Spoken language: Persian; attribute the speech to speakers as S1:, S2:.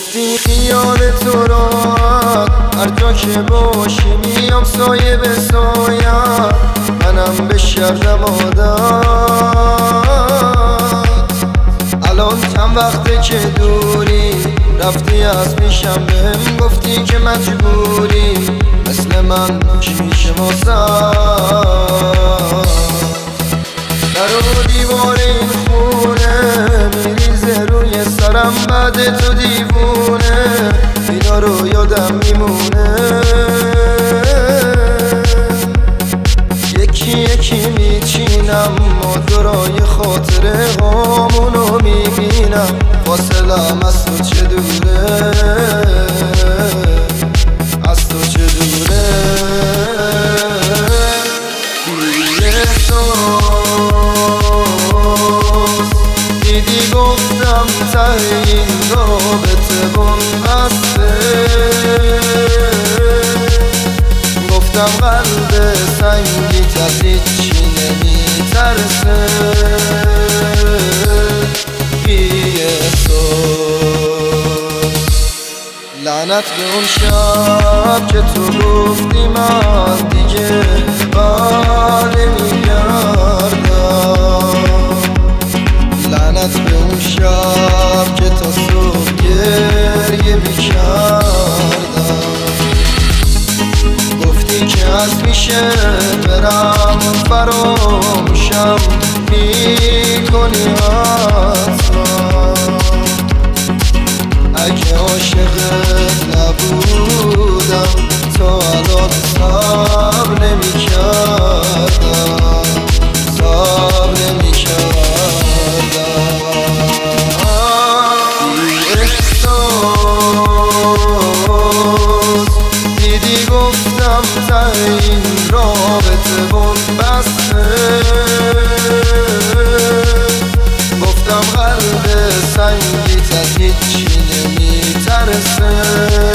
S1: گفتی خیال تو راحت هر جا که باشی میام سایه به سایت، منم بشردم عادت. الان چند وقته که دوری رفتی از پیشم، بهم گفتی که مجبوری مثل من شیشه ماسم. در و دیوار این خونه میریزه روی سرم بعد تو دیوونه، اینا رو یادم میمونه. یکی یکی میچینم مادرای خاطره هامونو میبینم، فاصلم از تو چه دوره، از تو چه دوره. دیدی گفتم ته این رابطه بنبسته، گفتم قلب سنگیت از هیچی نمیترسه. لعنت به اون شب که تو گفتی من دیگه بر نمیگردم، لعنت به اون شب که تا صبح گریه میکردم. گفتی که از میشه برم فراموشم میکنی حتما، اگه عاشقت نبودم تا الان صبر نمیکردم، صبر نمیکردم. بی احساس دیدی گفتم ته این رابطه بنبسته، گفتم قلب سنگیت از هیچی نمیترسه.